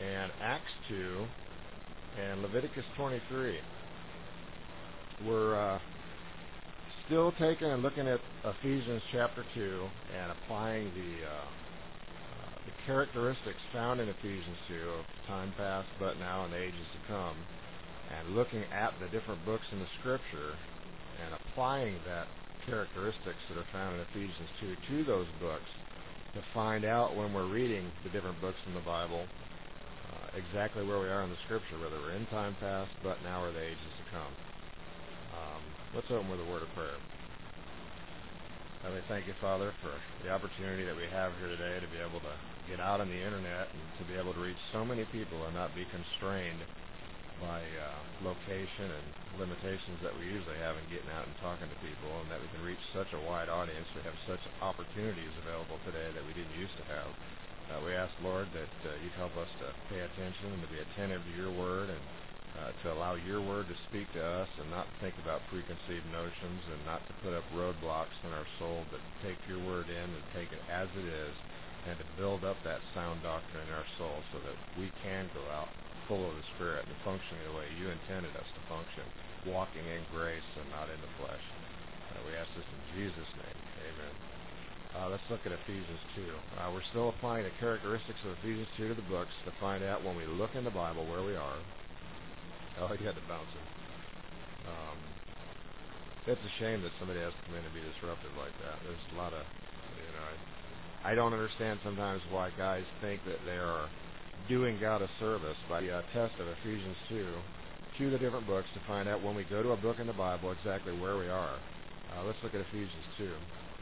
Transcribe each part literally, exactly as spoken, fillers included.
and Acts two and Leviticus twenty-three. We're uh, still taking and looking at Ephesians chapter two and applying the, uh, uh, the characteristics found in Ephesians two of time past, but now, and the ages to come, and looking at the different books in the Scripture and applying that characteristics that are found in Ephesians two to those books to find out when we're reading the different books in the Bible uh, exactly where we are in the Scripture, whether we're in time past, but now, or the ages to come. Um, let's open with a word of prayer. Heavenly, thank you, Father, for the opportunity that we have here today to be able to get out on the internet and to be able to reach so many people and not be constrained by uh, location and limitations that we usually have in getting out and talking to people, and that we can reach such a wide audience. We have such opportunities available today that we didn't used to have. Uh, we ask, Lord, that uh, you'd help us to pay attention and to be attentive to your word, and uh, to allow your word to speak to us and not think about preconceived notions, and not to put up roadblocks in our soul, but take your word in and take it as it is, and to build up that sound doctrine in our soul so that we can go out full of the Spirit and functioning the way you intended us to function, walking in grace and not in the flesh. Uh, we ask this in Jesus' name. Amen. Uh, let's look at Ephesians two. Uh, we're still applying the characteristics of Ephesians two to the books to find out when we look in the Bible where we are. Oh, you had to bounce it. Um, it's a shame that somebody has to come in and be disruptive like that. There's a lot of, you know, I, I don't understand sometimes why guys think that they are doing God a service by the uh, test of Ephesians two to the different books to find out when we go to a book in the Bible exactly where we are. Uh, let's look at Ephesians two.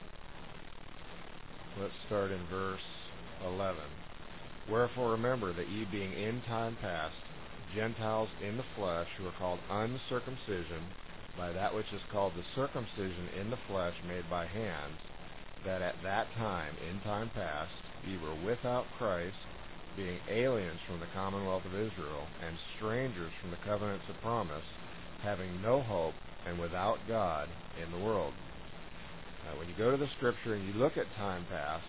Let's start in verse eleven. Wherefore remember that ye being in time past Gentiles in the flesh, who are called uncircumcision by that which is called the circumcision in the flesh made by hands, that at that time in time past ye were without Christ, being aliens from the commonwealth of Israel, and strangers from the covenants of promise, having no hope, and without God in the world. Now, when you go to the Scripture and you look at time past,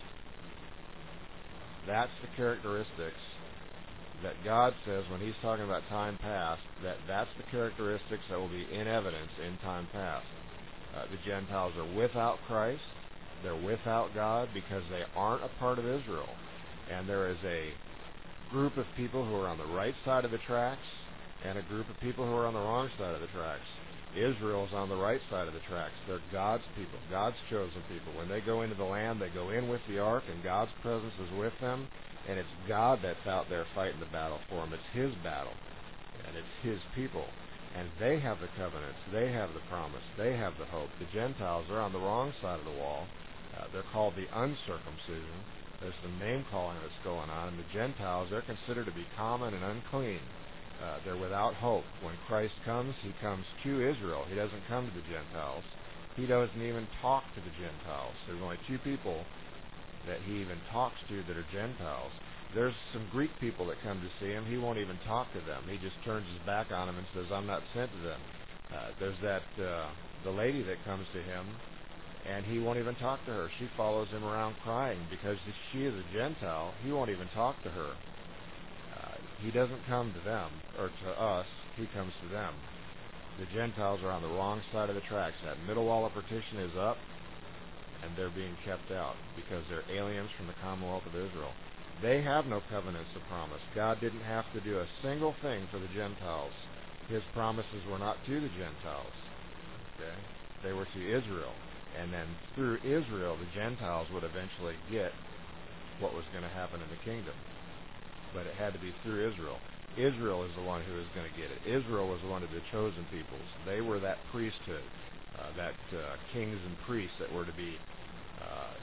that's the characteristics that God says when he's talking about time past, that that's the characteristics that will be in evidence in time past. Uh, the Gentiles are without Christ. They're without God because they aren't a part of Israel. And there is a group of people who are on the right side of the tracks and a group of people who are on the wrong side of the tracks. Israel is on the right side of the tracks. They're God's people, God's chosen people. When they go into the land, they go in with the ark, and God's presence is with them, and it's God that's out there fighting the battle for them. It's his battle, and it's his people. And they have the covenants. They have the promise. They have the hope. The Gentiles are on the wrong side of the wall. Uh, they're called the uncircumcision. There's some name calling that's going on. And the Gentiles, they're considered to be common and unclean. Uh, they're without hope. When Christ comes, he comes to Israel. He doesn't come to the Gentiles. He doesn't even talk to the Gentiles. There's only two people that he even talks to that are Gentiles. There's some Greek people that come to see him. He won't even talk to them. He just turns his back on them and says, I'm not sent to them. Uh, there's that uh, the lady that comes to him, and he won't even talk to her. She follows him around crying because she is a Gentile. He won't even talk to her. Uh, he doesn't come to them or to us. He comes to them. The Gentiles are on the wrong side of the tracks. That middle wall of partition is up, and they're being kept out because they're aliens from the commonwealth of Israel. They have no covenants of promise. God didn't have to do a single thing for the Gentiles. His promises were not to the Gentiles. Okay? They were to Israel. And then through Israel, the Gentiles would eventually get what was going to happen in the kingdom. But it had to be through Israel. Israel is the one who is going to get it. Israel was one of the chosen peoples. They were that priesthood, uh, that uh, kings and priests that were to be uh,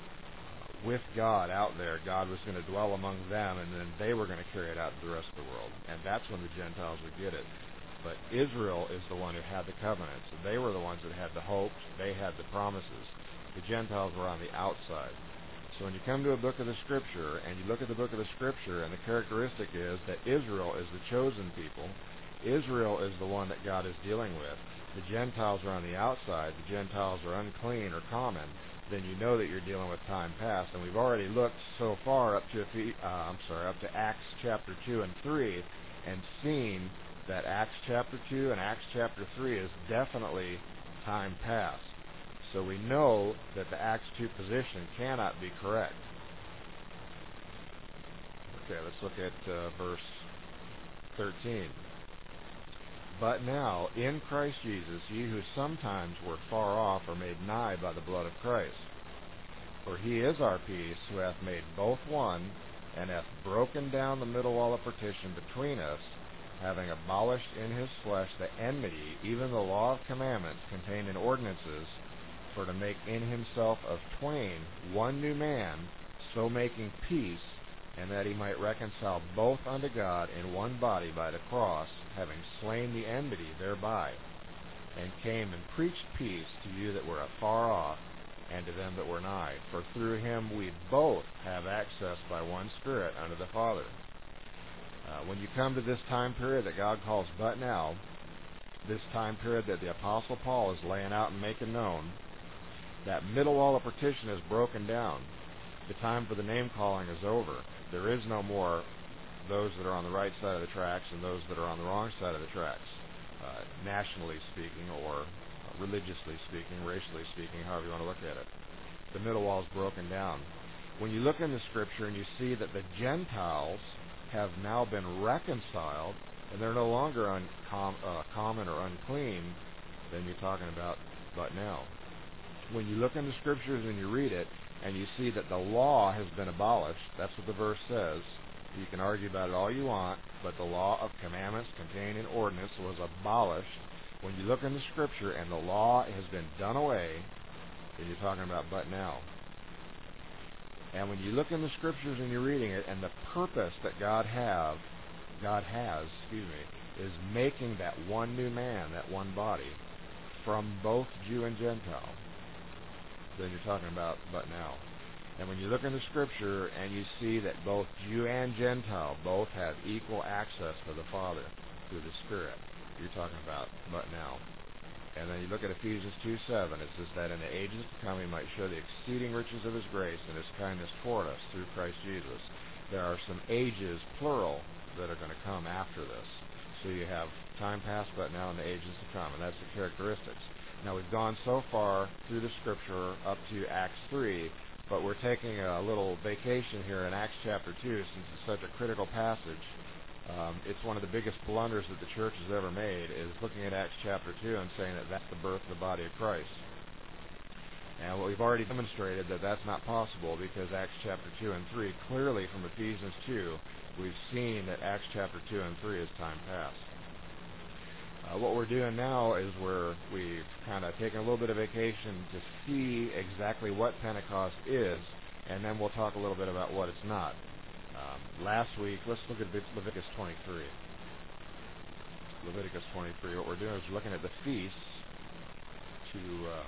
with God out there. God was going to dwell among them, and then they were going to carry it out to the rest of the world. And that's when the Gentiles would get it. But Israel is the one who had the covenants. And they were the ones that had the hopes. They had the promises. The Gentiles were on the outside. So when you come to a book of the Scripture, and you look at the book of the Scripture, and the characteristic is that Israel is the chosen people. Israel is the one that God is dealing with. The Gentiles are on the outside. The Gentiles are unclean or common. then you know that you're dealing with time past. And we've already looked so far up to uh, I'm sorry, up to Acts chapter two and three, and seen that Acts chapter two and Acts chapter three is definitely time past. So we know that the Acts two position cannot be correct. Okay, let's look at uh, verse thirteen. But now, in Christ Jesus, ye who sometimes were far off are made nigh by the blood of Christ. For he is our peace, who hath made both one, and hath broken down the middle wall of partition between us, having abolished in his flesh the enmity, even the law of commandments contained in ordinances, for to make in himself of twain one new man, so making peace, and that he might reconcile both unto God in one body by the cross, having slain the enmity thereby, and came and preached peace to you that were afar off, and to them that were nigh. For through him we both have access by one Spirit unto the Father. Uh, when you come to this time period that God calls but now, this time period that the Apostle Paul is laying out and making known, that middle wall of partition is broken down. The time for the name calling is over. There is no more those that are on the right side of the tracks and those that are on the wrong side of the tracks, uh, nationally speaking, or religiously speaking, racially speaking, however you want to look at it. The middle wall is broken down. When you look in the Scripture and you see that the Gentiles have now been reconciled and they're no longer uncom- uh, common or unclean, then you're talking about but now. When you look in the Scriptures and you read it, and you see that the law has been abolished, that's what the verse says. You can argue about it all you want, but the law of commandments contained in ordinance was abolished. When you look in the Scripture and the law has been done away, then you're talking about but now. And when you look in the Scriptures and you're reading it, and the purpose that God have, God has, excuse me, is making that one new man, that one body, from both Jew and Gentile, then you're talking about but now. And when you look in the Scripture and you see that both Jew and Gentile both have equal access to the Father through the Spirit, you're talking about but now. And then you look at Ephesians two seven, it says that in the ages to come he might show the exceeding riches of his grace and his kindness toward us through Christ Jesus. There are some ages, plural, that are going to come after this. So you have time past but now and the ages to come, and that's the characteristics. Now we've gone so far through the Scripture up to Acts three, but we're taking a little vacation here in Acts chapter two since it's such a critical passage. Um, it's one of the biggest blunders that the church has ever made, is looking at Acts chapter two and saying that that's the birth of the body of Christ. And what we've already demonstrated that that's not possible, because Acts chapter two and three, clearly from Ephesians two, we've seen that Acts chapter two and three is time past. Uh, what we're doing now is we're, we've kind of taken a little bit of vacation to see exactly what Pentecost is, and then we'll talk a little bit about what it's not. Um, last week, let's look at Leviticus twenty-three. Leviticus twenty-three. What we're doing is looking at the feasts to uh,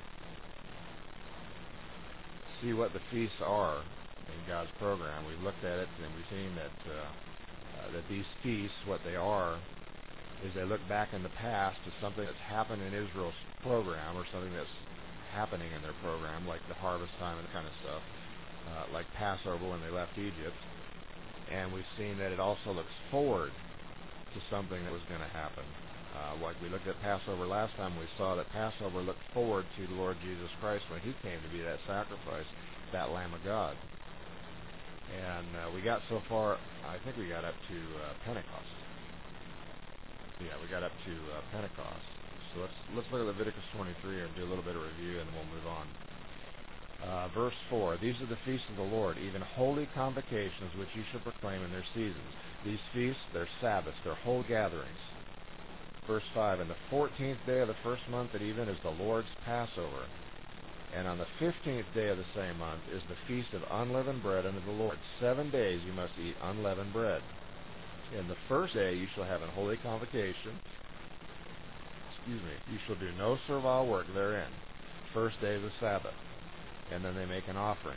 see what the feasts are in God's program. We've looked at it and we've seen that uh, uh, that these feasts, what they are, is they look back in the past to something that's happened in Israel's program, or something that's happening in their program, like the harvest time and that kind of stuff, uh, like Passover when they left Egypt. And we've seen that it also looks forward to something that was going to happen. Uh, like we looked at Passover last time, we saw that Passover looked forward to the Lord Jesus Christ when he came to be that sacrifice, that Lamb of God. And uh, we got so far, I think we got up to uh, Pentecost. Yeah, we got up to uh, Pentecost. So let's let's look at Leviticus twenty-three and do a little bit of review, and then we'll move on. Uh, verse four, these are the feasts of the Lord, even holy convocations, which ye shall proclaim in their seasons. These feasts, they're Sabbaths, they're whole gatherings. Verse five, and the fourteenth day of the first month at even is the Lord's Passover. And on the fifteenth day of the same month is the feast of unleavened bread unto the Lord. Seven days you must eat unleavened bread. In the first day you shall have an holy convocation. Excuse me. You shall do no servile work therein. First day is the Sabbath. And then they make an offering.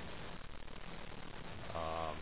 Um,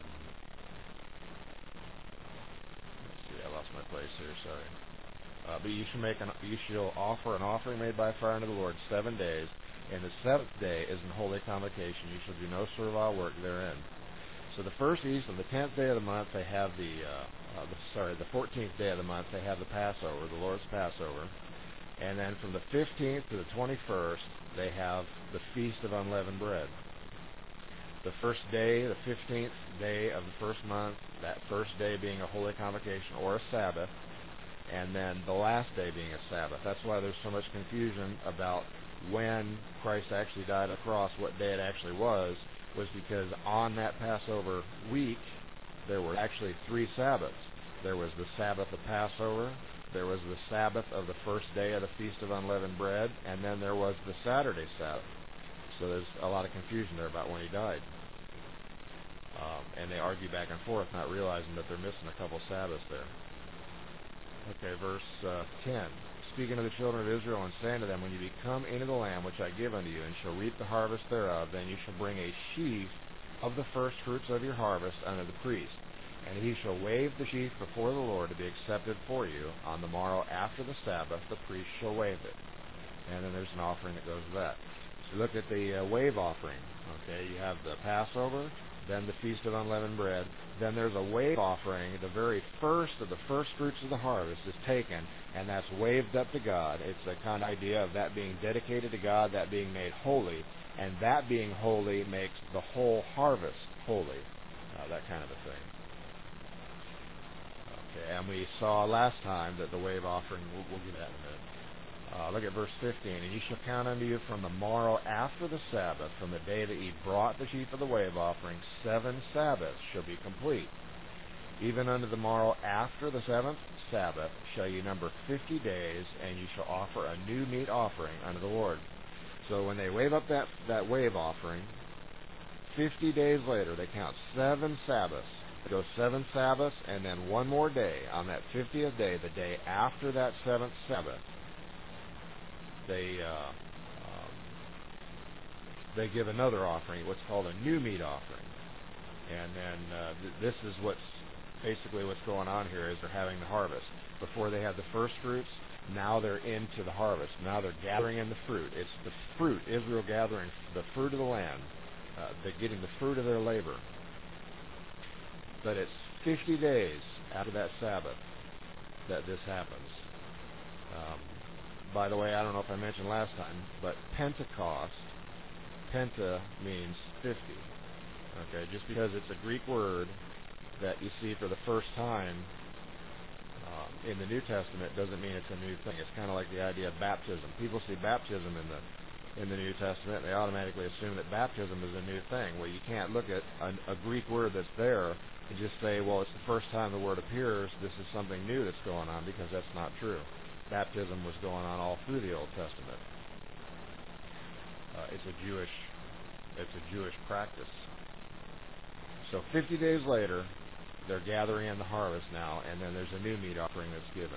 let's see, I lost my place here, sorry. Uh, but you shall make an, you shall offer an offering made by fire unto the Lord seven days. And the seventh day is an holy convocation. You shall do no servile work therein. So the first feast on the tenth day of the month, they have the, uh, uh, the sorry, the fourteenth day of the month, they have the Passover, the Lord's Passover. And then from the fifteenth to the twenty-first, they have the Feast of Unleavened Bread. The first day, the fifteenth day of the first month, that first day being a holy convocation or a Sabbath, and then the last day being a Sabbath. That's why there's so much confusion about when Christ actually died on the cross, what day it actually was, was because on that Passover week, there were actually three Sabbaths. There was the Sabbath of Passover, there was the Sabbath of the first day of the Feast of Unleavened Bread, and then there was the Saturday Sabbath. So there's a lot of confusion there about when he died. Um, and they argue back and forth, not realizing that they're missing a couple Sabbaths there. Okay, verse uh, ten. Speaking to the children of Israel and saying to them, when you become into the land which I give unto you, and shall reap the harvest thereof, then you shall bring a sheaf of the first fruits of your harvest unto the priest. And he shall wave the sheaf before the Lord to be accepted for you. On the morrow after the Sabbath, the priest shall wave it. And then there's an offering that goes with that. So look at the uh, wave offering. Okay, you have the Passover, then the Feast of Unleavened Bread. Then there's a wave offering. The very first of the first fruits of the harvest is taken, and that's waved up to God. It's a kind of idea of that being dedicated to God, that being made holy, and that being holy makes the whole harvest holy. Uh, that kind of a thing. Okay, and we saw last time that the wave offering, we'll, we'll get that in a minute. Uh, look at verse fifteen. And ye shall count unto you from the morrow after the Sabbath, from the day that ye brought the sheaf of the wave offering, seven Sabbaths shall be complete. Even unto the morrow after the seventh Sabbath shall ye number fifty days, and ye shall offer a new meat offering unto the Lord. So when they wave up that, that wave offering, fifty days later, they count seven Sabbaths. It goes seven Sabbaths, and then one more day, on that fiftieth day, the day after that seventh Sabbath, they uh, um, they give another offering, what's called a new meat offering. And then uh, th- this is what's basically what's going on here is they're having the harvest. Before they had the first fruits, now they're into the harvest. Now they're gathering in the fruit. It's the fruit, Israel gathering the fruit of the land. Uh, they're getting the fruit of their labor. But it's fifty days after that Sabbath that this happens. Um, by the way, I don't know if I mentioned last time, but Pentecost, Penta means fifty. Okay, just because it's a Greek word that you see for the first time uh, in the New Testament doesn't mean it's a new thing. It's kind of like the idea of baptism. People see baptism in the in the New Testament, they automatically assume that baptism is a new thing. Well, you can't look at a, a Greek word that's there and just say, well, it's the first time the word appears, this is something new that's going on, because that's not true. Baptism was going on all through the Old Testament. Uh, it's a Jewish, it's a Jewish practice. So fifty days later, they're gathering in the harvest now, and then there's a new meat offering that's given.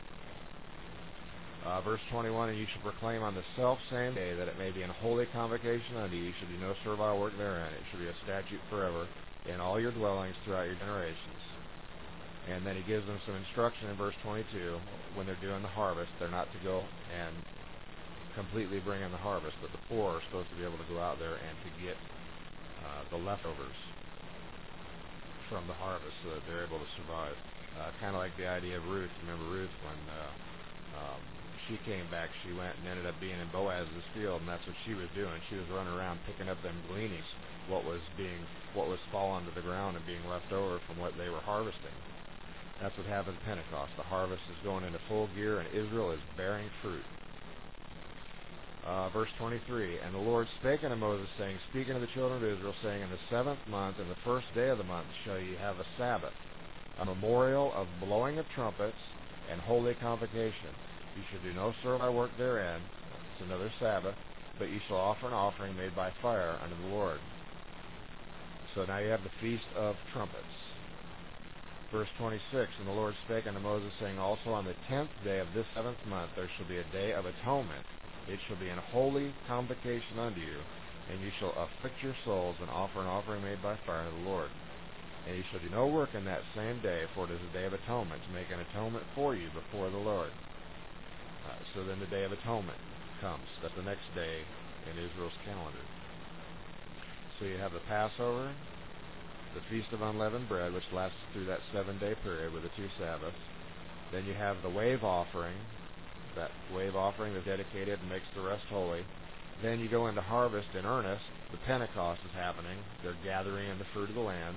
Uh, verse twenty-one, and you shall proclaim on the selfsame day that it may be an holy convocation unto you. You shall do no servile work therein. It shall be a statute forever in all your dwellings throughout your generations. And then he gives them some instruction in verse twenty-two. When they're doing the harvest, they're not to go and completely bring in the harvest, but the poor are supposed to be able to go out there and to get uh, the leftovers from the harvest so that they're able to survive. Uh, kind of like the idea of Ruth. Remember Ruth when uh, um, she came back, she went and ended up being in Boaz's field, and that's what she was doing. She was running around picking up them gleanings, what was being, what was falling to the ground and being left over from what they were harvesting. That's what happened at Pentecost. The harvest is going into full gear, and Israel is bearing fruit. Uh, verse twenty-three, and the Lord spake unto Moses, saying, Speak unto the children of Israel, saying, In the seventh month, in the first day of the month, shall ye have a Sabbath, a memorial of blowing of trumpets, and holy convocation. You shall do no servile work therein. It's another Sabbath, but you shall offer an offering made by fire unto the Lord. So now you have the Feast of Trumpets. Verse twenty-six, and the Lord spake unto Moses, saying, Also on the tenth day of this seventh month there shall be a day of atonement. It shall be an holy convocation unto you, and you shall afflict your souls, and offer an offering made by fire unto the Lord. And you shall do no work in that same day, for it is a day of atonement, to make an atonement for you before the Lord. Uh, so then the day of atonement comes. That's the next day in Israel's calendar. So you have the Passover, the Feast of Unleavened Bread, which lasts through that seven-day period with the two Sabbaths. Then you have the wave offering, that wave offering that's dedicated and makes the rest holy. Then you go into harvest in earnest. The Pentecost is happening. They're gathering in the fruit of the land.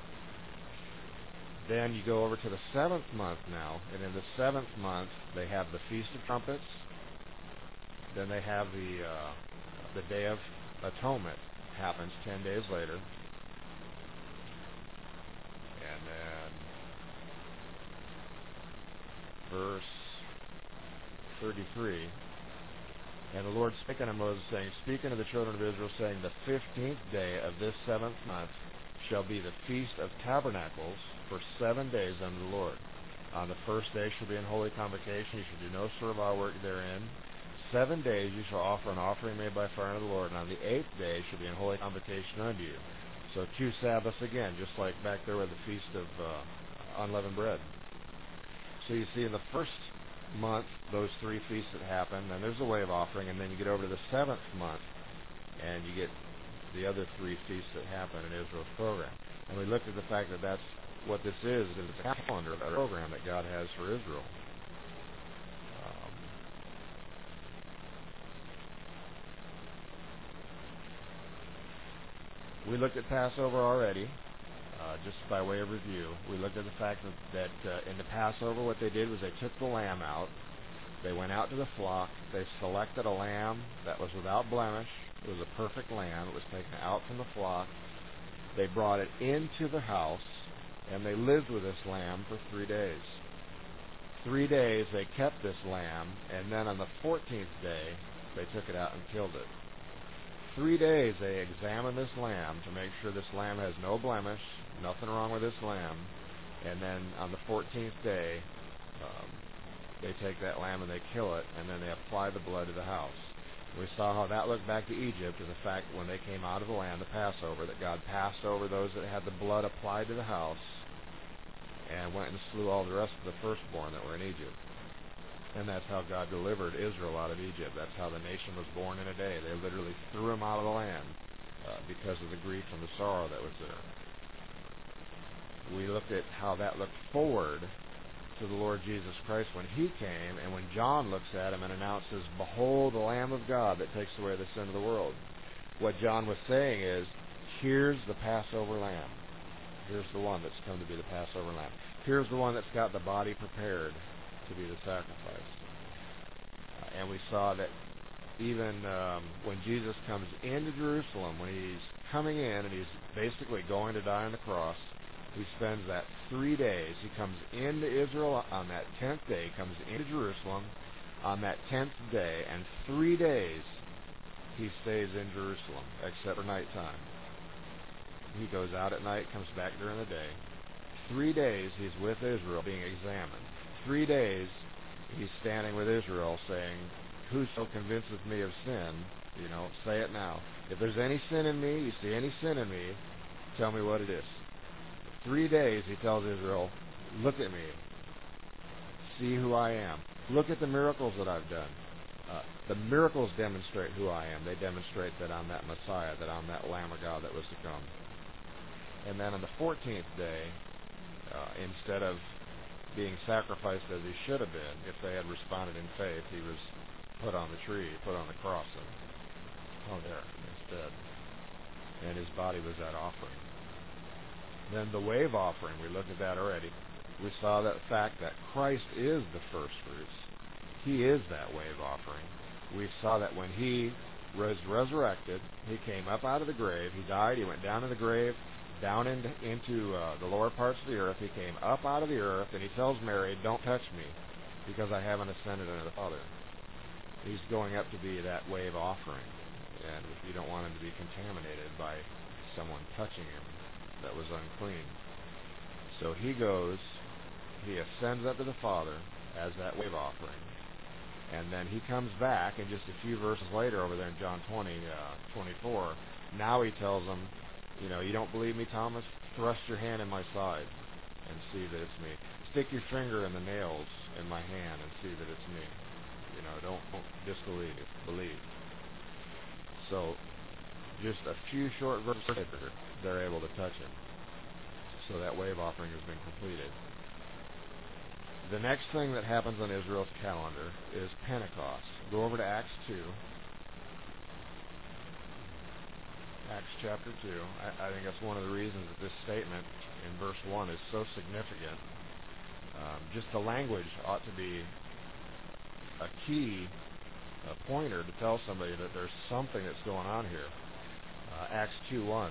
Then you go over to the seventh month now, and in the seventh month they have the Feast of Trumpets. Then they have the uh, the Day of Atonement, happens ten days later. And then verse thirty-three, and the Lord spake unto Moses, saying, Speak unto the children of Israel, saying, The fifteenth day of this seventh month shall be the Feast of Tabernacles for seven days unto the Lord. On the first day shall be an holy convocation. You shall do no servile work therein. Seven days you shall offer an offering made by fire unto the Lord, and on the eighth day shall be an holy convocation unto you. So two Sabbaths again, just like back there with the Feast of uh, Unleavened Bread. So you see in the first month, those three feasts that happen, then there's a wave offering, and then you get over to the seventh month, and you get the other three feasts that happen in Israel's program. And we looked at the fact that that's what this is, is it's a calendar, a program that God has for Israel. Um, we looked at Passover already, uh, just by way of review. We looked at the fact that, that uh, in the Passover, what they did was they took the lamb out. They went out to the flock. They selected a lamb that was without blemish. It was a perfect lamb. It was taken out from the flock. They brought it into the house, and they lived with this lamb for three days. Three days they kept this lamb, and then on the fourteenth day, they took it out and killed it. Three days they examined this lamb to make sure this lamb has no blemish, nothing wrong with this lamb, and then on the fourteenth day, um, they take that lamb and they kill it, and then they apply the blood to the house. We saw how that looked back to Egypt, and the fact when they came out of the land, the Passover, that God passed over those that had the blood applied to the house and went and slew all the rest of the firstborn that were in Egypt. And that's how God delivered Israel out of Egypt. That's how the nation was born in a day. They literally threw him out of the land uh, because of the grief and the sorrow that was there. We looked at how that looked forward to the Lord Jesus Christ when he came, and when John looks at him and announces, Behold the Lamb of God that takes away the sin of the world. What John was saying is, here's the Passover lamb. Here's the one that's come to be the Passover lamb. Here's the one that's got the body prepared to be the sacrifice. Uh, and we saw that even um, when Jesus comes into Jerusalem, when he's coming in and he's basically going to die on the cross, he spends that three days. He comes into Israel on that tenth day. He comes into Jerusalem on that tenth day, and three days he stays in Jerusalem, except for nighttime. He goes out at night, comes back during the day. Three days he's with Israel being examined. Three days he's standing with Israel saying, Whoso convinceth me of sin, you know, say it now. If there's any sin in me, you see any sin in me, tell me what it is. Three days he tells Israel, look at me. See who I am. Look at the miracles that I've done. Uh, the miracles demonstrate who I am. They demonstrate that I'm that Messiah, that I'm that Lamb of God that was to come. And then on the fourteenth day, uh, instead of being sacrificed as he should have been, if they had responded in faith, he was put on the tree, put on the cross, and oh, there, instead. And his body was that offering. Then the wave offering, we looked at that already. We saw that fact that Christ is the first fruits. He is that wave offering. We saw that when he was resurrected, he came up out of the grave. He died. He went down in the grave, down into, into uh, the lower parts of the earth. He came up out of the earth, and he tells Mary, don't touch me, because I haven't ascended unto the Father. He's going up to be that wave offering, and you don't want him to be contaminated by someone touching him that was unclean. So he goes, he ascends up to the Father as that wave offering, and then he comes back, and just a few verses later over there in John twenty, uh, twenty-four, now he tells them, you know, you don't believe me, Thomas? Thrust your hand in my side and see that it's me. Stick your finger in the nails in my hand and see that it's me. You know, don't, don't disbelieve, believe. So just a few short verses later, they're able to touch him. So that wave offering has been completed. The next thing that happens on Israel's calendar is Pentecost. Go over to Acts two. Acts chapter two. I, I think that's one of the reasons that this statement in verse one is so significant. Um, just the language ought to be a key a pointer to tell somebody that there's something that's going on here. Uh, Acts two one.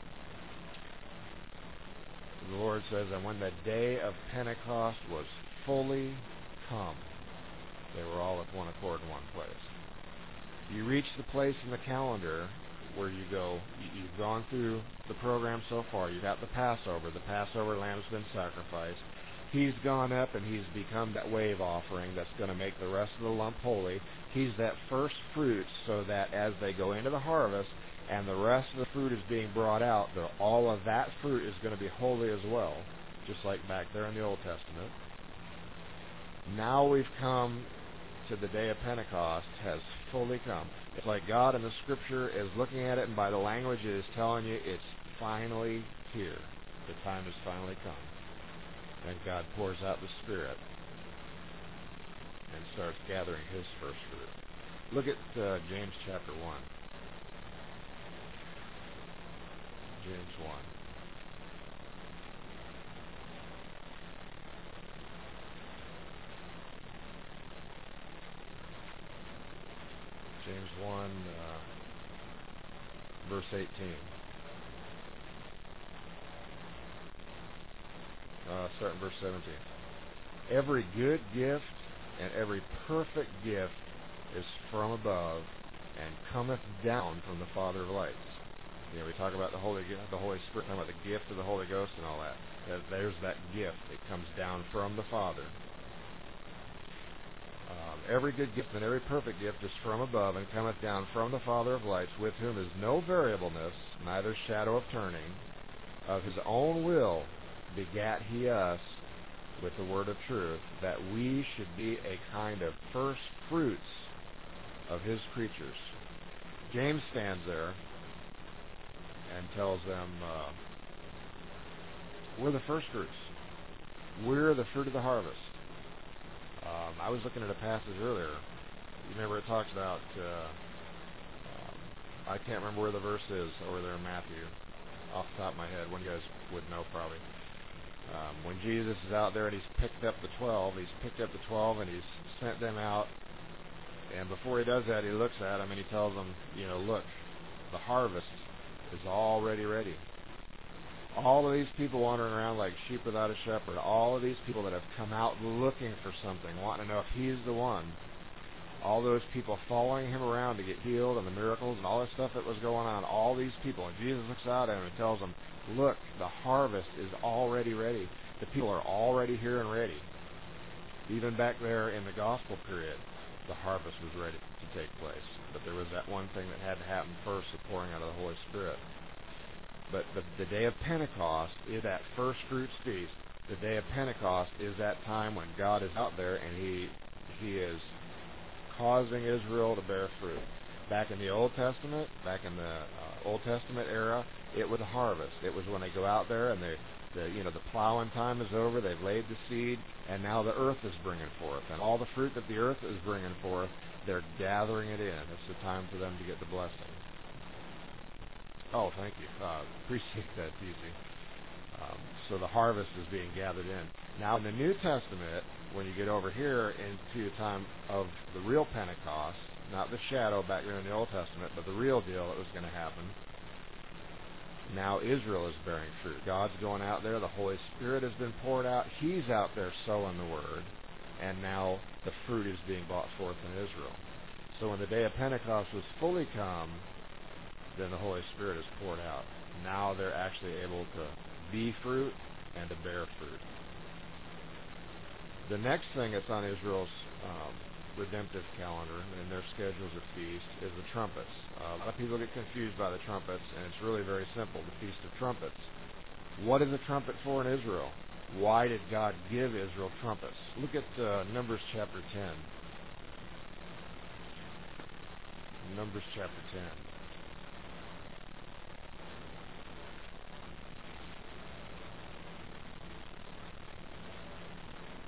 The Lord says, and when the day of Pentecost was fully come, they were all at one accord in one place. You reach the place in the calendar where you go, you, you've gone through the program so far. You've got the Passover. The Passover lamb's been sacrificed. He's gone up and he's become that wave offering that's going to make the rest of the lump holy. He's that first fruit so that as they go into the harvest and the rest of the fruit is being brought out, the, all of that fruit is going to be holy as well, just like back there in the Old Testament. Now we've come to the day of Pentecost has fully come. It's like God in the Scripture is looking at it, and by the language it is telling you it's finally here. The time has finally come. And God pours out the Spirit and starts gathering His first fruit. Look at uh, James chapter one. James one. James one, uh, verse eighteen. Uh, starting verse seventeen. Every good gift and every perfect gift is from above and cometh down from the Father of lights. You know, we talk about the Holy the Holy Spirit, talking about the gift of the Holy Ghost and all that. There's that gift. It comes down from the Father. Um, every good gift and every perfect gift is from above and cometh down from the Father of lights, with whom is no variableness, neither shadow of turning. Of His own will begat He us with the word of truth, that we should be a kind of first fruits of His creatures. James stands there and tells them, uh, we're the first fruits. We're the fruit of the harvest. Um, I was looking at a passage earlier. You remember it talks about, uh, um, I can't remember where the verse is over there in Matthew, off the top of my head. One of you guys would know probably. Um, when Jesus is out there and He's picked up the twelve, He's picked up the twelve and He's sent them out. And before He does that, He looks at them and He tells them, you know, look, the harvest is already ready. All of these people wandering around like sheep without a shepherd, all of these people that have come out looking for something, wanting to know if He's the one, all those people following Him around to get healed and the miracles and all that stuff that was going on, all these people, and Jesus looks out at them and tells them, look, the harvest is already ready. The people are already here and ready. Even back there in the gospel period, the harvest was ready to take place. But there was that one thing that had to happen first, the pouring out of the Holy Spirit. But the, the day of Pentecost is that first fruits feast. The day of Pentecost is that time when God is out there and He He is causing Israel to bear fruit. Back in the Old Testament, back in the uh, Old Testament era, it was a harvest. It was when they go out there and they, the you know the plowing time is over. They've laid the seed, and now the earth is bringing forth, and all the fruit that the earth is bringing forth, they're gathering it in. It's the time for them to get the blessing. Oh, thank you. Uh, appreciate that, T C. Um, so the harvest is being gathered in. Now in the New Testament, when you get over here into the time of the real Pentecost, not the shadow back there in the Old Testament, but the real deal that was going to happen, now Israel is bearing fruit. God's going out there. The Holy Spirit has been poured out. He's out there sowing the word. And now the fruit is being brought forth in Israel. So when the day of Pentecost was fully come, then the Holy Spirit is poured out. Now they're actually able to be fruit and to bear fruit. The next thing that's on Israel's um, redemptive calendar and their schedules of feast is the trumpets. Uh, a lot of people get confused by the trumpets, and it's really very simple, the Feast of Trumpets. What is a trumpet for in Israel? Why did God give Israel trumpets? Look at uh, Numbers chapter ten. Numbers chapter ten.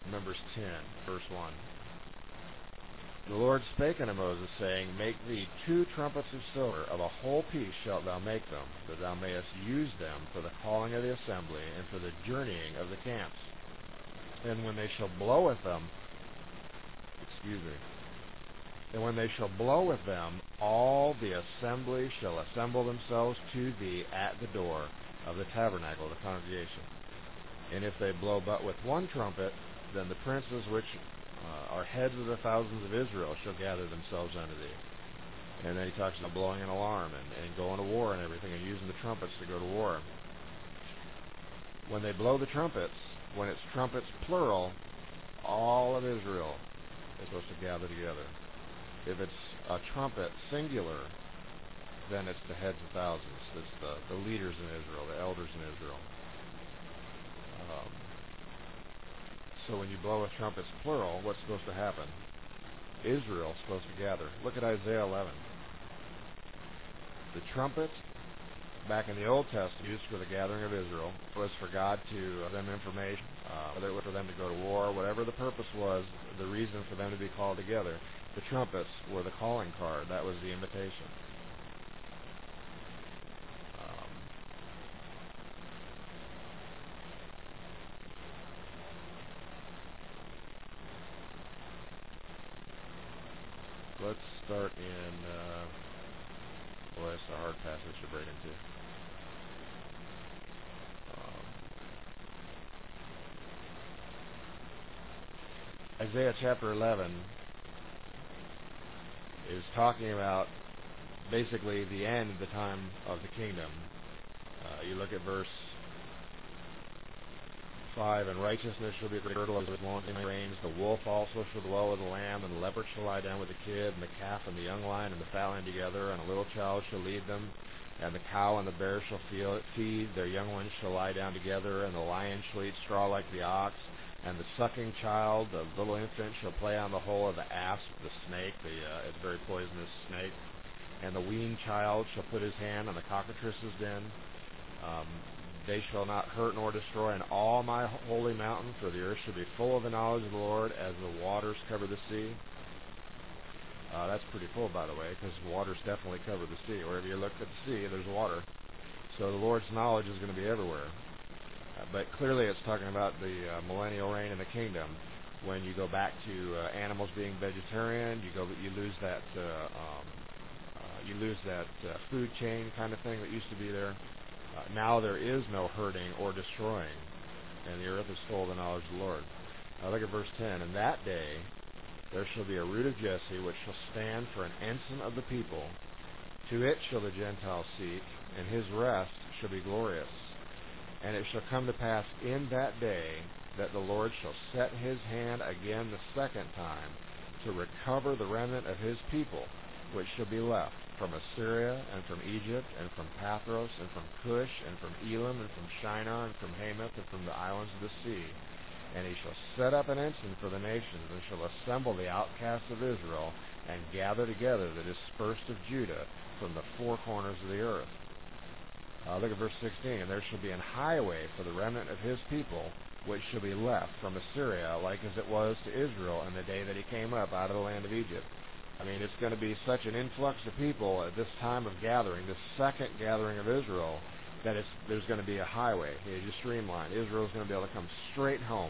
Numbers ten, verse one. The Lord spake unto Moses, saying, Make thee two trumpets of silver, of a whole piece shalt thou make them, that thou mayest use them for the calling of the assembly, and for the journeying of the camps. And when they shall blow with them, excuse me, and when they shall blow with them, all the assembly shall assemble themselves to thee at the door of the tabernacle of the congregation. And if they blow but with one trumpet, then the princes which uh, are heads of the thousands of Israel shall gather themselves unto thee. And then he talks about blowing an alarm and, and going to war and everything, and using the trumpets to go to war. When they blow the trumpets, when it's trumpets plural, all of Israel is supposed to gather together. If it's a trumpet singular, then it's the heads of thousands. It's the, the leaders in Israel, the elders in Israel. Um, so when you blow with trumpets plural, what's supposed to happen? Israel's supposed to gather. Look at Isaiah eleven. The trumpet, back in the Old Testament, used for the gathering of Israel, was for God to give them information, uh, whether it was for them to go to war, whatever the purpose was, the reason for them to be called together. The trumpets were the calling card. That was the invitation. Um, let's start in, uh, well, that's a hard passage to break into. Um, Isaiah chapter eleven is talking about basically the end of the time of the kingdom. Uh, you look at verse five, and righteousness shall be the girdle of his loins and reins. The wolf also shall dwell with the lamb, and the leopard shall lie down with the kid, and the calf and the young lion and the fat lion together, and a little child shall lead them. And the cow and the bear shall feed, their young ones shall lie down together, and the lion shall eat straw like the ox. And the sucking child, the little infant, shall play on the hole of the asp, the snake, the uh, it's a very poisonous snake. And the weaned child shall put his hand on the cockatrice's den. Um, they shall not hurt nor destroy in all my holy mountain, for the earth shall be full of the knowledge of the Lord as the waters cover the sea. Uh, that's pretty full, by the way, because waters definitely cover the sea. Wherever you look at the sea, there's water. So the Lord's knowledge is going to be everywhere. Uh, but clearly it's talking about the uh, millennial reign in the kingdom. When you go back to uh, animals being vegetarian, you go, you lose that, uh, um, uh, you lose that uh, food chain kind of thing that used to be there. Uh, now there is no hurting or destroying, and the earth is full of the knowledge of the Lord. Now look at verse ten. In that day there shall be a root of Jesse, which shall stand for an ensign of the people. To it shall the Gentiles seek, and his rest shall be glorious. And it shall come to pass in that day that the Lord shall set his hand again the second time to recover the remnant of his people, which shall be left from Assyria, and from Egypt, and from Pathros, and from Cush, and from Elam, and from Shinar, and from Hamath, and from the islands of the sea. And he shall set up an ensign for the nations, and shall assemble the outcasts of Israel, and gather together the dispersed of Judah from the four corners of the earth. Uh, look at verse sixteen. And there shall be an highway for the remnant of his people, which shall be left from Assyria, like as it was to Israel in the day that he came up out of the land of Egypt. I mean, it's going to be such an influx of people at this time of gathering, this second gathering of Israel, that it's, there's going to be a highway. You just streamline. Israel's going to be able to come straight home.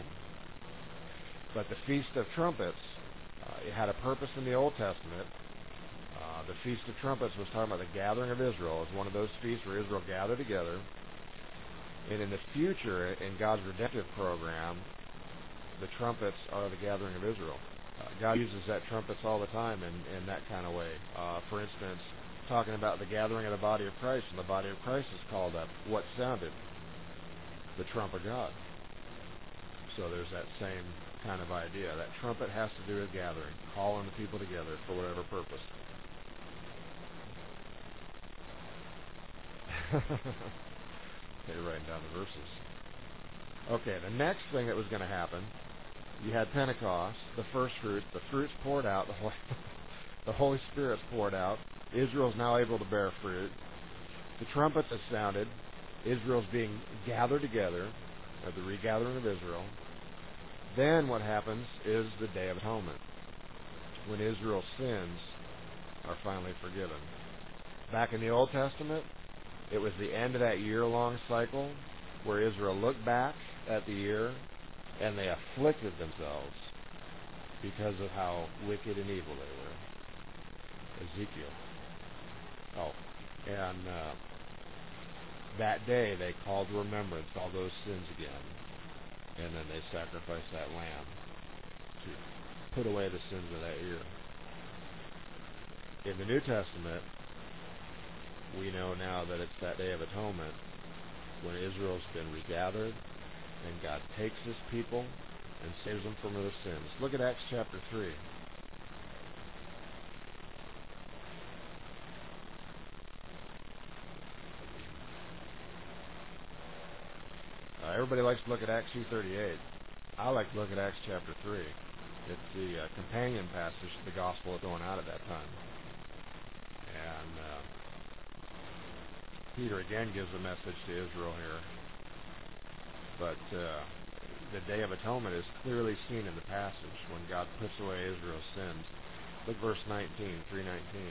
But the Feast of Trumpets, uh, it had a purpose in the Old Testament. Uh, the Feast of Trumpets was talking about the gathering of Israel. It was one of those feasts where Israel gathered together. And in the future, in God's redemptive program, the trumpets are the gathering of Israel. Uh, God uses that trumpets all the time in, in that kind of way. Uh, for instance, talking about the gathering of the body of Christ, and the body of Christ is called up. What sounded? The trump of God. So there's that same kind of idea. That trumpet has to do with gathering, calling the people together for whatever purpose. You're writing down the verses. Okay, the next thing that was going to happen, you had Pentecost, the first fruit, the fruit's poured out, the Holy, the Holy Spirit's poured out. Israel's now able to bear fruit. The trumpets have sounded. Israel's being gathered together, or the regathering of Israel. Then what happens is the Day of Atonement, when Israel's sins are finally forgiven. Back in the Old Testament, it was the end of that year-long cycle where Israel looked back at the year and they afflicted themselves because of how wicked and evil they were. Ezekiel. Oh, and uh, that day they called to remembrance all those sins again, and then they sacrificed that lamb to put away the sins of that year. In the New Testament, we know now that it's that Day of Atonement when Israel's been regathered and God takes his people and saves them from their sins. Look at Acts chapter three. Uh, everybody likes to look at Acts two thirty-eight. I like to look at Acts chapter three. It's the uh, companion passage to the gospel that's going out at that time. And uh, Peter again gives a message to Israel here. But uh, the Day of Atonement is clearly seen in the passage when God puts away Israel's sins. Look verse nineteen, three nineteen.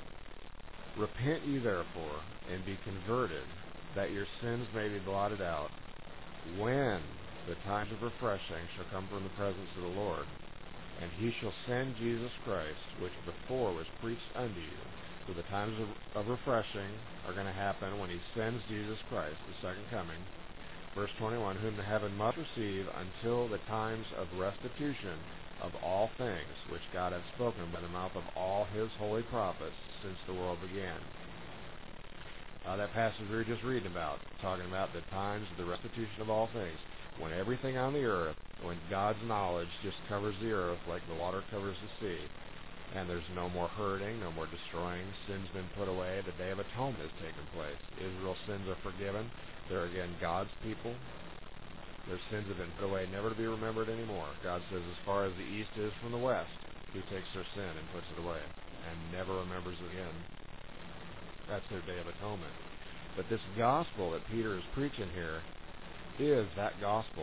Repent ye therefore, and be converted, that your sins may be blotted out, when the times of refreshing shall come from the presence of the Lord. And he shall send Jesus Christ, which before was preached unto you. So the times of, of refreshing are going to happen when he sends Jesus Christ, the second coming. Verse twenty-one, whom the heaven must receive until the times of restitution of all things, which God hath spoken by the mouth of all his holy prophets since the world began. Uh, that passage we were just reading about, talking about the times of the restitution of all things, when everything on the earth, when God's knowledge just covers the earth like the water covers the sea, and there's no more hurting, no more destroying, sin's been put away, the Day of Atonement has taken place. Israel's sins are forgiven. They're again God's people. Their sins have been put away, never to be remembered anymore. God says, as far as the east is from the west, he takes their sin and puts it away, and never remembers it again. That's their Day of Atonement. But this gospel that Peter is preaching here is that gospel.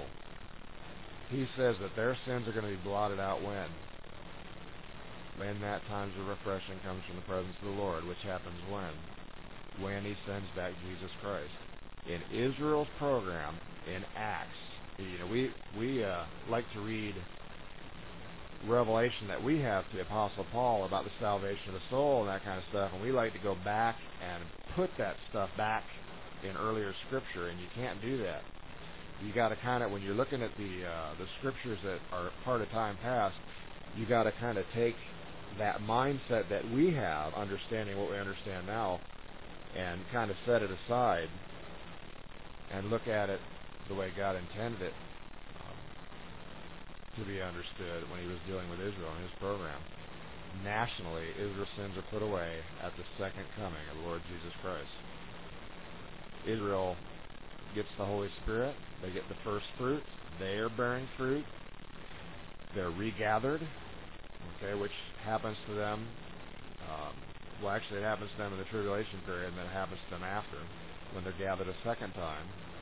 He says that their sins are going to be blotted out when? When that times of refreshing comes from the presence of the Lord, which happens when? When he sends back Jesus Christ. In Israel's program, in Acts, you know, we we uh, like to read revelation that we have to the Apostle Paul about the salvation of the soul and that kind of stuff, and we like to go back and put that stuff back in earlier Scripture, and you can't do that. You got to kind of, when you're looking at the uh, the Scriptures that are part of time past, you got to kind of take that mindset that we have, understanding what we understand now, and kind of set it aside and look at it the way God intended it um, to be understood when he was dealing with Israel in his program. Nationally, Israel's sins are put away at the second coming of the Lord Jesus Christ. Israel gets the Holy Spirit. They get the first fruit. They are bearing fruit. They're regathered, okay, which happens to them. Um, well, actually, it happens to them in the tribulation period, and then it happens to them after, when they're gathered a second time.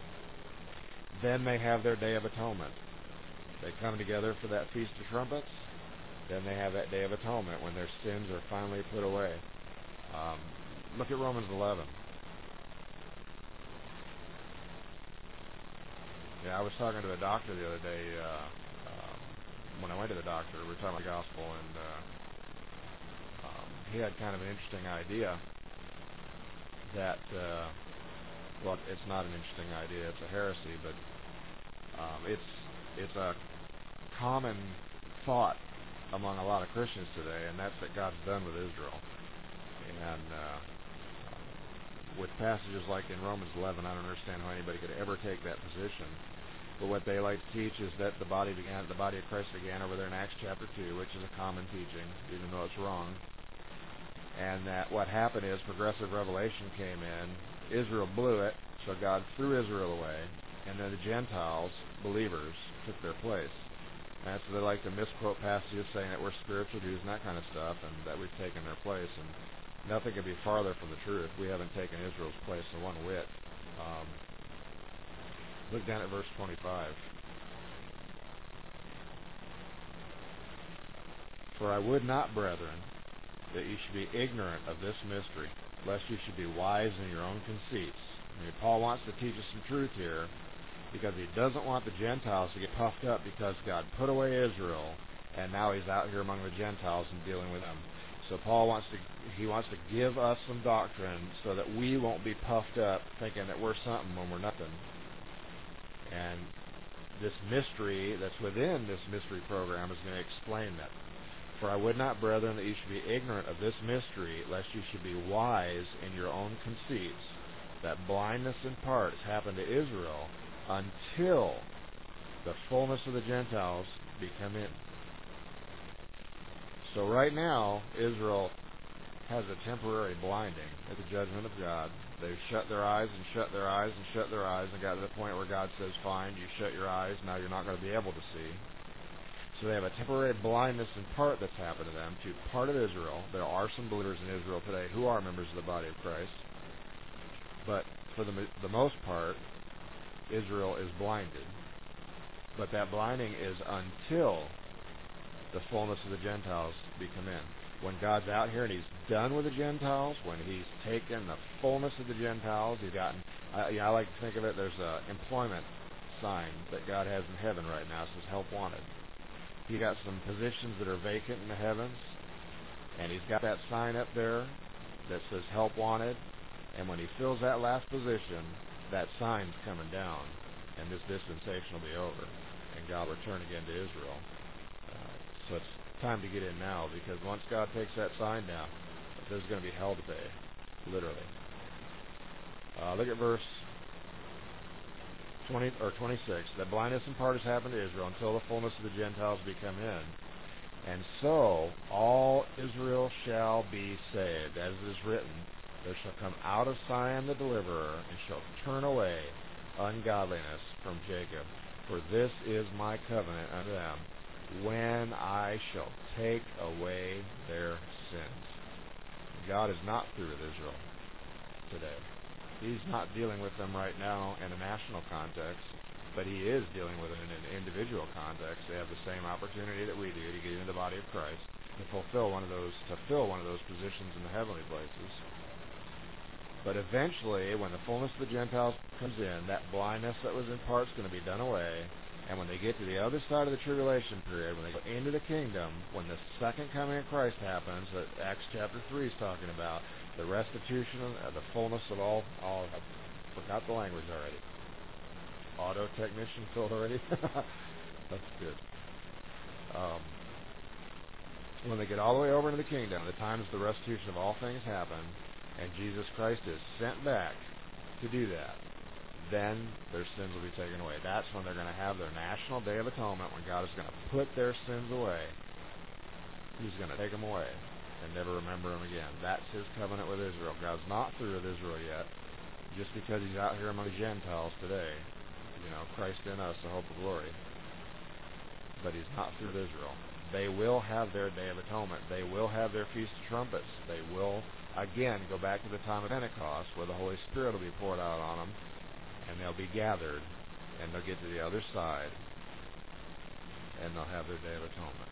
Then they have their Day of Atonement. They come together for that Feast of Trumpets. Then they have that Day of Atonement when their sins are finally put away. Um, look at Romans eleven. Yeah, I was talking to the doctor the other day. Uh, um, when I went to the doctor, we were talking about the gospel, and uh, um, he had kind of an interesting idea that, uh, well, it's not an interesting idea, it's a heresy, but um, it's it's a common thought among a lot of Christians today, and that's that God's done with Israel. And uh, with passages like in Romans eleven, I don't understand how anybody could ever take that position. But what they like to teach is that the body began, the body of Christ began over there in Acts chapter two, which is a common teaching, even though it's wrong. And that what happened is progressive revelation came in, Israel blew it, so God threw Israel away, and then the Gentiles, believers, took their place. And so they like to misquote passages saying that we're spiritual Jews and that kind of stuff, and that we've taken their place. And nothing could be farther from the truth. We haven't taken Israel's place in one whit. Um, look down at verse twenty-five. For I would not, brethren, that you should be ignorant of this mystery, lest you should be wise in your own conceits. I mean, Paul wants to teach us some truth here, because he doesn't want the Gentiles to get puffed up because God put away Israel, and now he's out here among the Gentiles and dealing with them. So Paul wants to he wants to give us some doctrine so that we won't be puffed up thinking that we're something when we're nothing. And this mystery that's within this mystery program is going to explain that. For I would not, brethren, that you should be ignorant of this mystery, lest you should be wise in your own conceits. That blindness in part has happened to Israel until the fullness of the Gentiles be come in. So right now, Israel has a temporary blinding at the judgment of God. They've shut their eyes and shut their eyes and shut their eyes and got to the point where God says, fine, you shut your eyes, now you're not going to be able to see. So they have a temporary blindness in part that's happened to them, to part of Israel. There are some believers in Israel today who are members of the body of Christ. But for the, the most part, Israel is blinded. But that blinding is until the fullness of the Gentiles be come in. When God's out here and he's done with the Gentiles, when he's taken the fullness of the Gentiles, he's gotten, I, you know, I like to think of it, there's an employment sign that God has in heaven right now. It says help wanted. He got some positions that are vacant in the heavens, and he's got that sign up there that says help wanted, and when he fills that last position, that sign's coming down, and this dispensation will be over, and God will return again to Israel. Uh, so it's time to get in now, because once God takes that sign down, there's going to be hell to pay, literally. Uh, look at verse twenty or twenty-six. That blindness in part has happened to Israel until the fullness of the Gentiles be come in. And so all Israel shall be saved, as it is written, there shall come out of Zion the deliverer, and shall turn away ungodliness from Jacob. For this is my covenant unto them, when I shall take away their sins. God is not through with Israel today. He's not dealing with them right now in a national context, but he is dealing with them in an individual context. They have the same opportunity that we do to get into the body of Christ, to fulfill one of those, to fill one of those positions in the heavenly places. But eventually, when the fullness of the Gentiles comes in, that blindness that was in part is going to be done away. And when they get to the other side of the tribulation period, when they go into the kingdom, when the second coming of Christ happens, that Acts chapter three is talking about, the restitution of the fullness of all, all I forgot the language already. Auto technician filled already? That's good. Um, when they get all the way over into the kingdom, the times the restitution of all things happen, and Jesus Christ is sent back to do that, then their sins will be taken away. That's when they're going to have their national day of atonement, when God is going to put their sins away. He's going to take them away and never remember them again. That's his covenant with Israel. God's not through with Israel yet, just because he's out here among the Gentiles today. You know, Christ in us, the hope of glory. But he's not through with Israel. They will have their day of atonement. They will have their Feast of Trumpets. They will, again, go back to the time of Pentecost, where the Holy Spirit will be poured out on them, and they'll be gathered, and they'll get to the other side, and they'll have their day of atonement.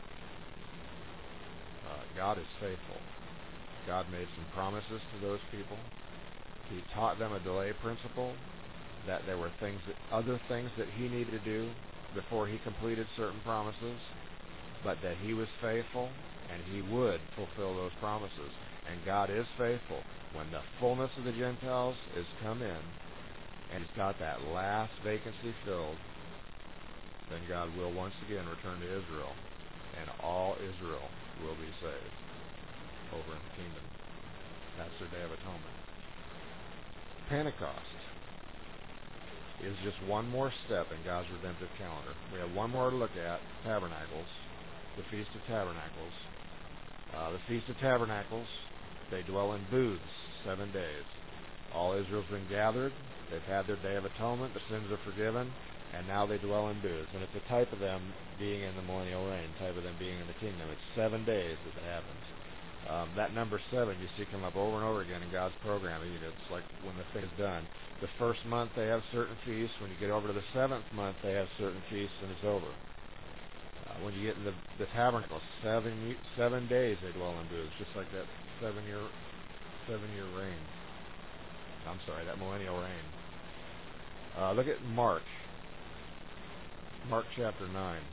Uh, God is faithful. God made some promises to those people. He taught them a delay principle, that there were things, that, other things that he needed to do before he completed certain promises, but that he was faithful, and he would fulfill those promises. And God is faithful. When the fullness of the Gentiles is come in, and he's got that last vacancy filled, then God will once again return to Israel, and all Israel will be saved over in the kingdom. That's their Day of Atonement. Pentecost is just one more step in God's redemptive calendar. We have one more to look at, Tabernacles, the Feast of Tabernacles. Uh, the Feast of Tabernacles, they dwell in booths seven days. All Israel's been gathered. They've had their Day of Atonement. The sins are forgiven. And now they dwell in booths. And it's a type of them being in the millennial reign, type of them being in the kingdom. It's seven days that it happens. Um, that number seven you see come up over and over again in God's programming. It's like when the thing is done. The first month they have certain feasts. When you get over to the seventh month, they have certain feasts, and it's over. Uh, when you get to the, the tabernacle, seven seven days they dwell in booths, just like that seven year seven year reign. I'm sorry, that millennial reign. Uh, look at Mark, Mark chapter nine.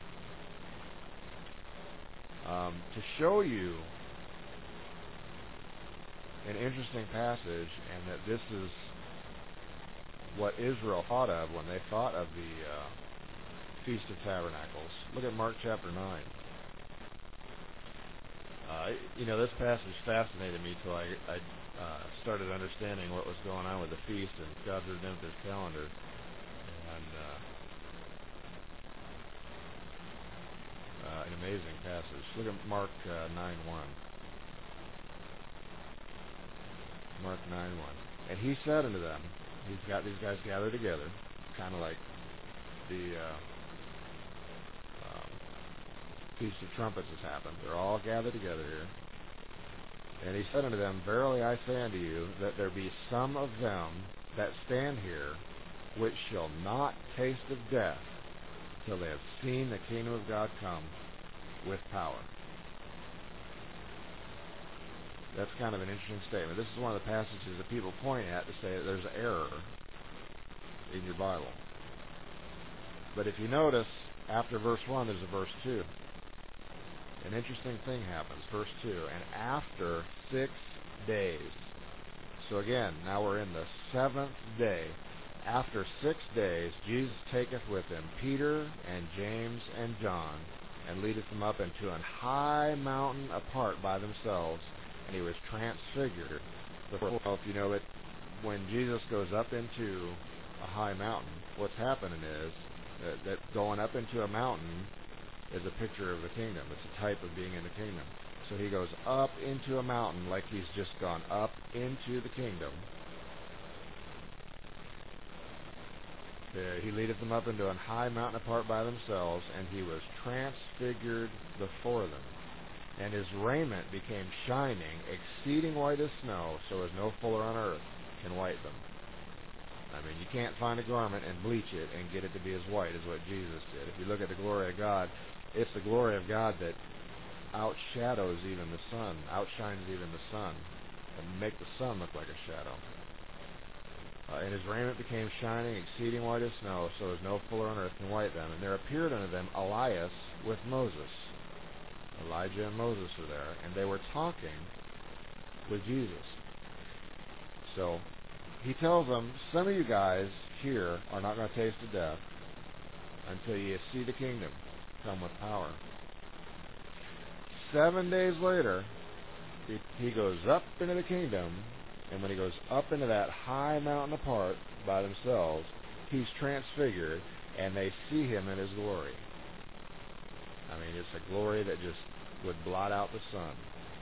Um, to show you an interesting passage, and that this is what Israel thought of when they thought of the uh, Feast of Tabernacles. Look at Mark chapter nine. Uh, you know, this passage fascinated me till I, I uh, started understanding what was going on with the feast and God's redemptive calendar. And uh, uh, an amazing passage. Look at Mark uh, nine one. Mark nine one. And he said unto them, he's got these guys gathered together, kind of like the uh, um, Feast of Trumpets has happened. They're all gathered together here. And he said unto them, Verily I say unto you, that there be some of them that stand here, which shall not taste of death, till they have seen the kingdom of God come with power. That's kind of an interesting statement. This is one of the passages that people point at to say that there's an error in your Bible. But if you notice, after verse one, there's a verse two. An interesting thing happens, verse two. And after six days, so again, now we're in the seventh day. After six days, Jesus taketh with him Peter and James and John, and leadeth them up into an high mountain apart by themselves, and he was transfigured. Well, if you know it, when Jesus goes up into a high mountain, what's happening is that, that going up into a mountain is a picture of the kingdom. It's a type of being in the kingdom. So he goes up into a mountain like he's just gone up into the kingdom. Uh, he leadeth them up into an high mountain apart by themselves, and he was transfigured before them. And his raiment became shining, exceeding white as snow, so as no fuller on earth can white them. I mean, you can't find a garment and bleach it and get it to be as white as what Jesus did. If you look at the glory of God, it's the glory of God that outshadows even the sun, outshines even the sun, and make the sun look like a shadow. Uh, and his raiment became shining, exceeding white as snow, so as no fuller on earth can white them. And there appeared unto them Elias with Moses. Elijah and Moses were there, and they were talking with Jesus. So he tells them, some of you guys here are not going to taste of death until you see the kingdom come with power. Seven days later, he, he goes up into the kingdom, and when he goes up into that high mountain apart by themselves, he's transfigured, and they see him in his glory. I mean, it's a glory that just would blot out the sun.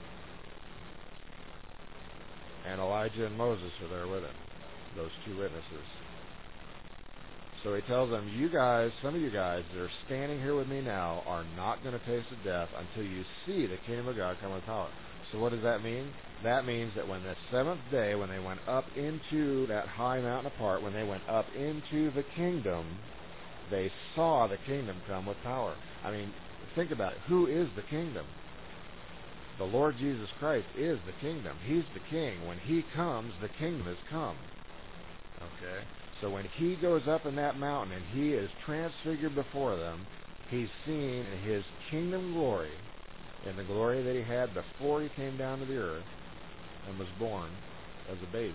And Elijah and Moses are there with him, those two witnesses. So he tells them, you guys, some of you guys that are standing here with me now are not going to taste of death until you see the kingdom of God come with power. So what does that mean? That means that when the seventh day, when they went up into that high mountain apart, when they went up into the kingdom, they saw the kingdom come with power. I mean, think about it. Who is the kingdom? The Lord Jesus Christ is the kingdom. He's the king. When he comes, the kingdom has come. Okay? So when he goes up in that mountain and he is transfigured before them, he's seen in his kingdom glory, in the glory that he had before he came down to the earth and was born as a baby.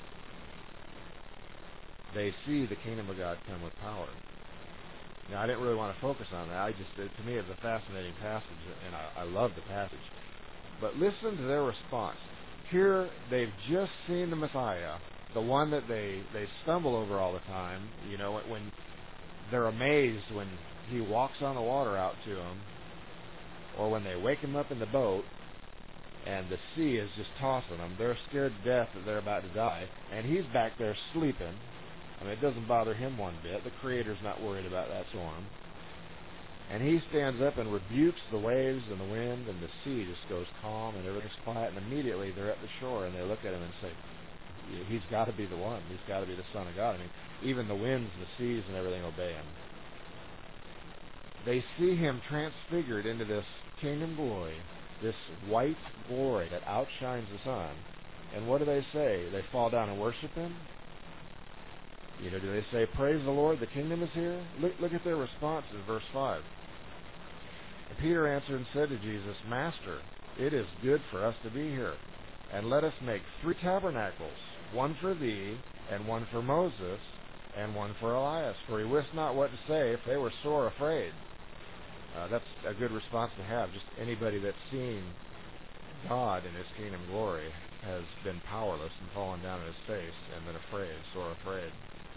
They see the kingdom of God come with power. Now, I didn't really want to focus on that. I just, to me, it's a fascinating passage, and I, I love the passage. But listen to their response. Here, they've just seen the Messiah, the one that they, they stumble over all the time. You know, when they're amazed when he walks on the water out to them, or when they wake him up in the boat, and the sea is just tossing them. They're scared to death that they're about to die, and he's back there sleeping. I mean, it doesn't bother him one bit. The Creator's not worried about that storm. And he stands up and rebukes the waves and the wind, and the sea just goes calm, and everything's quiet, and immediately they're at the shore, and they look at him and say, he's got to be the one. He's got to be the Son of God. I mean, even the winds, the seas, and everything obey him. They see him transfigured into this kingdom glory, this white glory that outshines the sun. And what do they say? They fall down and worship him? You know, do they say, praise the Lord, the kingdom is here? Look, look at their response in verse five. And Peter answered and said to Jesus, Master, it is good for us to be here. And let us make three tabernacles, one for thee, and one for Moses, and one for Elias. For he wist not what to say, if they were sore afraid. Uh, that's a good response to have. Just anybody that's seen God in his kingdom glory has been powerless and fallen down on his face and been afraid, sore afraid.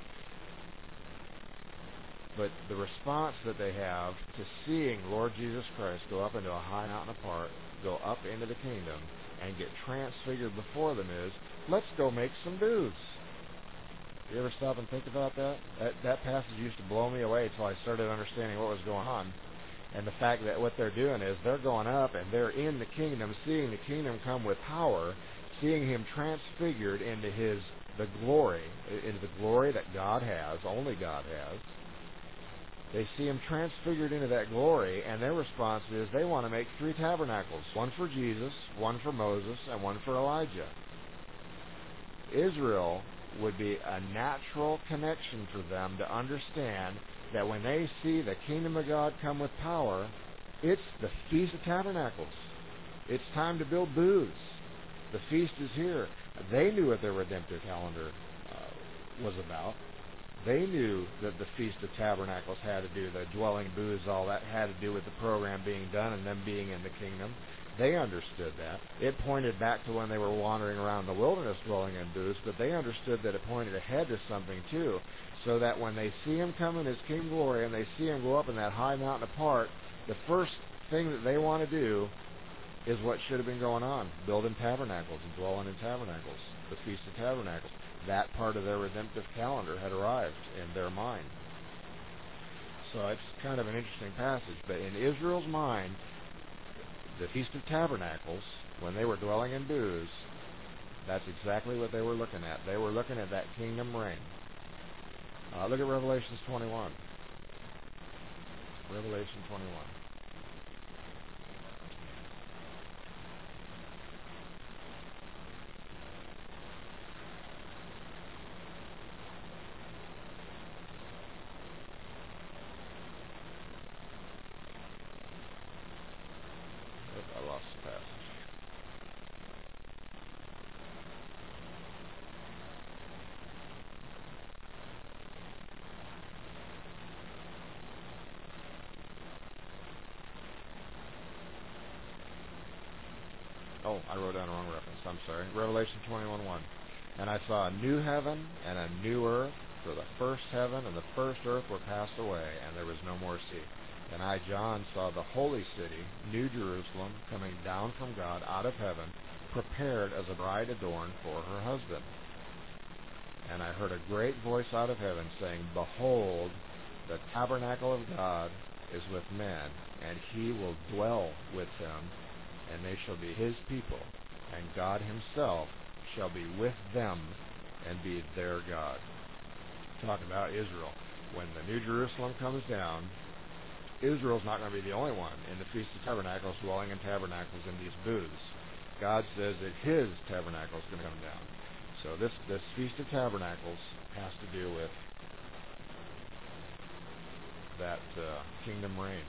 But the response that they have to seeing Lord Jesus Christ go up into a high mountain apart, go up into the kingdom, and get transfigured before them is, let's go make some booths. You ever stop and think about that? That, that passage used to blow me away until I started understanding what was going on. And the fact that what they're doing is they're going up and they're in the kingdom, seeing the kingdom come with power, seeing him transfigured into his the glory, into the glory that God has, only God has. They see him transfigured into that glory, and their response is they want to make three tabernacles, one for Jesus, one for Moses, and one for Elijah. Israel would be a natural connection for them to understand that when they see the kingdom of God come with power, it's the Feast of Tabernacles. It's time to build booths. The feast is here. They knew what their redemptive calendar uh, was about. They knew that the Feast of Tabernacles had to do, the dwelling booths, all that had to do with the program being done and them being in the kingdom. They understood that. It pointed back to when they were wandering around the wilderness dwelling in booths, but they understood that it pointed ahead to something too, so that when they see him come in his king glory and they see him go up in that high mountain apart, the first thing that they want to do is what should have been going on, building tabernacles and dwelling in tabernacles, the Feast of Tabernacles. That part of their redemptive calendar had arrived in their mind. So it's kind of an interesting passage, but in Israel's mind, the Feast of Tabernacles, when they were dwelling in booths, that's exactly what they were looking at. They were looking at that kingdom reign. Uh, look at Revelation twenty-one. Revelation twenty-one. I lost the passage. Oh, I wrote down the wrong reference. I'm sorry. Revelation twenty-one one. And I saw a new heaven and a new earth, for the first heaven and the first earth were passed away, and there was no more sea. And I, John, saw the holy city, New Jerusalem, coming down from God out of heaven, prepared as a bride adorned for her husband. And I heard a great voice out of heaven saying, Behold, the tabernacle of God is with men, and he will dwell with them, and they shall be his people, and God himself shall be with them and be their God. Talk about Israel. When the New Jerusalem comes down, Israel's not going to be the only one in the Feast of Tabernacles dwelling in tabernacles in these booths. God says that his tabernacle is going to come down. So this, this Feast of Tabernacles has to do with that uh, kingdom reign.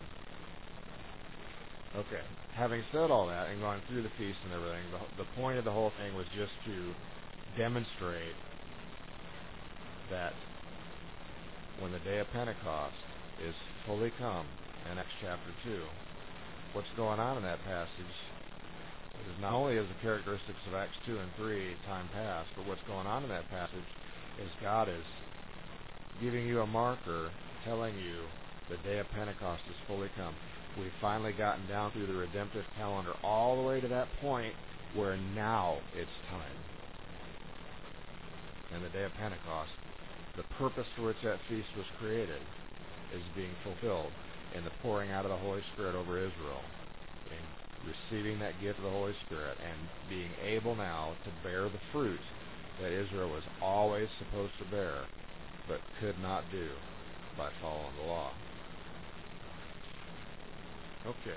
Okay, having said all that and gone through the feast and everything, the, the point of the whole thing was just to demonstrate that when the day of Pentecost is fully come in Acts chapter two, what's going on in that passage is not only is the characteristics of Acts two and three time past, but what's going on in that passage is God is giving you a marker telling you the day of Pentecost is fully come. We've finally gotten down through the redemptive calendar all the way to that point where now it's time. And the day of Pentecost, the purpose for which that feast was created, is being fulfilled in the pouring out of the Holy Spirit over Israel, in receiving that gift of the Holy Spirit, and being able now to bear the fruit that Israel was always supposed to bear, but could not do by following the law. Okay.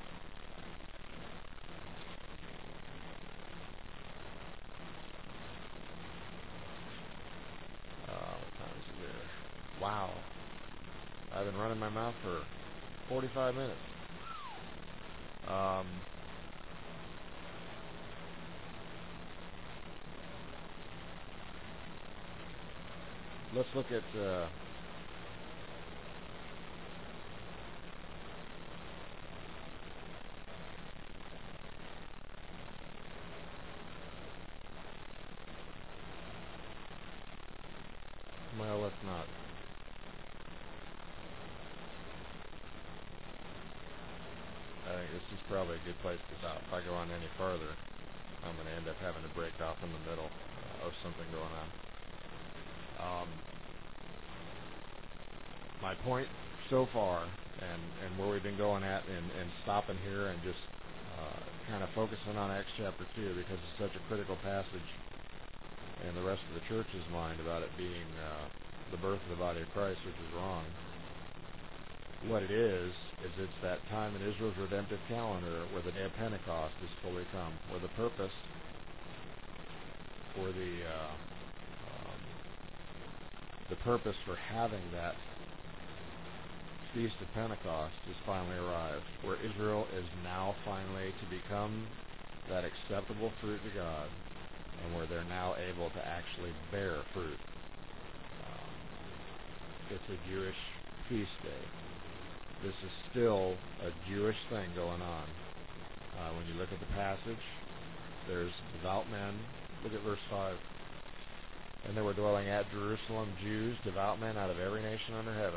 Uh, what time is it there? Wow. I've been running my mouth for forty-five minutes. Um, let's look at uh, well, let's not. I think this is probably a good place to stop. If I go on any further, I'm going to end up having to break off in the middle uh, of something going on. Um, my point so far, and, and where we've been going at, and, and stopping here and just uh, kind of focusing on Acts chapter two, because it's such a critical passage in the rest of the church's mind about it being uh, the birth of the body of Christ, which is wrong. What it is, is it's that time in Israel's redemptive calendar where the day of Pentecost is fully come, where the purpose for the uh, um, the purpose for having that Feast of Pentecost is finally arrived, where Israel is now finally to become that acceptable fruit to God, and where they're now able to actually bear fruit. Um, it's a Jewish feast day. This is still a Jewish thing going on. Uh, when you look at the passage, there's devout men. Look at verse five. And there were dwelling at Jerusalem Jews, devout men out of every nation under heaven.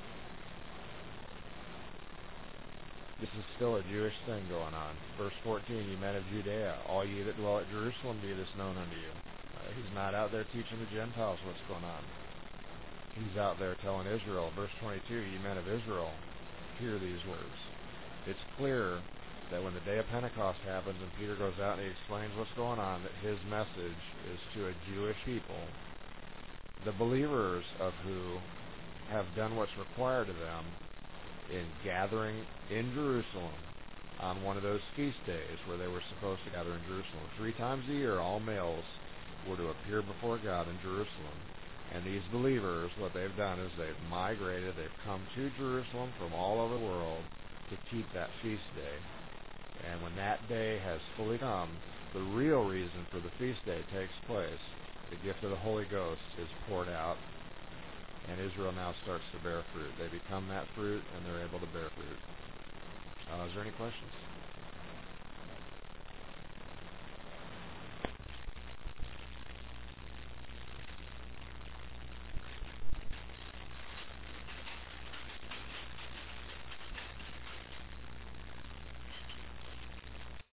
This is still a Jewish thing going on. Verse fourteen, ye men of Judea, all ye that dwell at Jerusalem, be this known unto you. Uh, he's not out there teaching the Gentiles what's going on. He's out there telling Israel. Verse twenty-two, ye men of Israel, hear these words. It's clear that when the day of Pentecost happens and Peter goes out and he explains what's going on, that his message is to a Jewish people, the believers of who have done what's required of them in gathering in Jerusalem on one of those feast days where they were supposed to gather in Jerusalem. Three times a year, all males were to appear before God in Jerusalem. And these believers, what they've done is they've migrated, they've come to Jerusalem from all over the world to keep that feast day. And when that day has fully come, the real reason for the feast day takes place. The gift of the Holy Ghost is poured out, and Israel now starts to bear fruit. They become that fruit, and they're able to bear fruit. Uh, is there any questions?